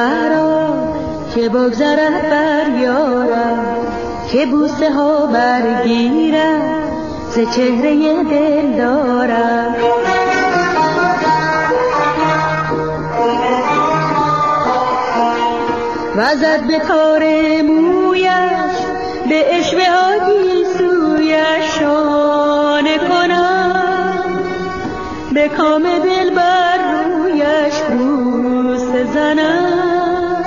صحرا که بگذرد بر یارم، که بوسه ها برگیرم ز چهره دل دارم. وزد به کار مویش به عشوه ها گیسویش شانه کنم، به کام دل بر رویش بوسه زنم.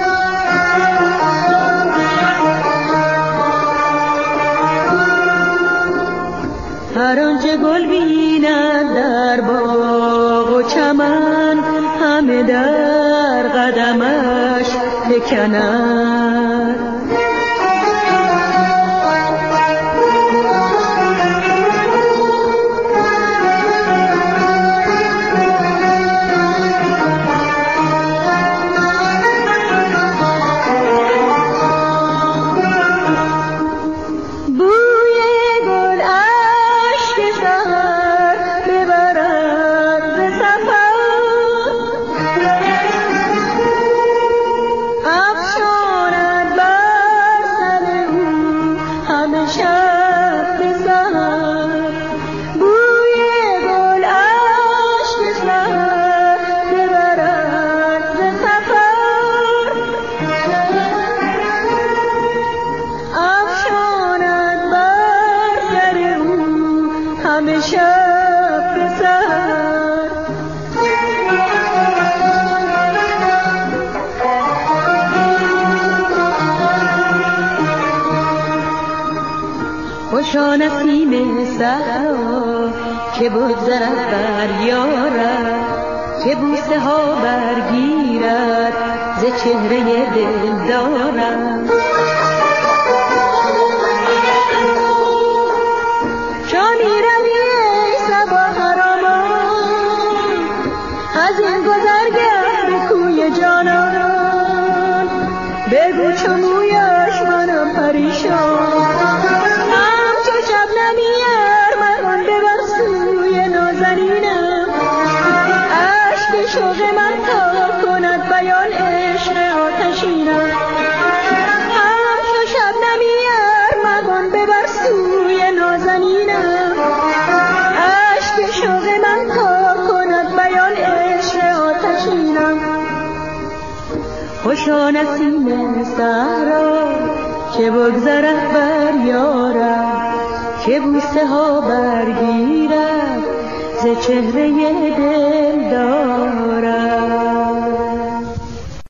هر آنچه گل بیند در باغ و چمن همه در قدمش بکنند. خوشا نسیم صحرا که بگذرد بر یارم، که بوسه ها برگیرد ز چهره دل دارم. شامی روی ای صبا خرامان، از این گذرگه به کوی جانان، بگو چو مویش منم پریشان. شوق من تا کند بیان عشق آتشینم، همچو شبنمی ارمغان ببر سوی نازنینم. عشق شوق من تا کند بیان عشق آتشینم. خوشا نسیم صحرا که بگذرد بر یارم، که بوسه ها برگیرد ز چهره دل دارم.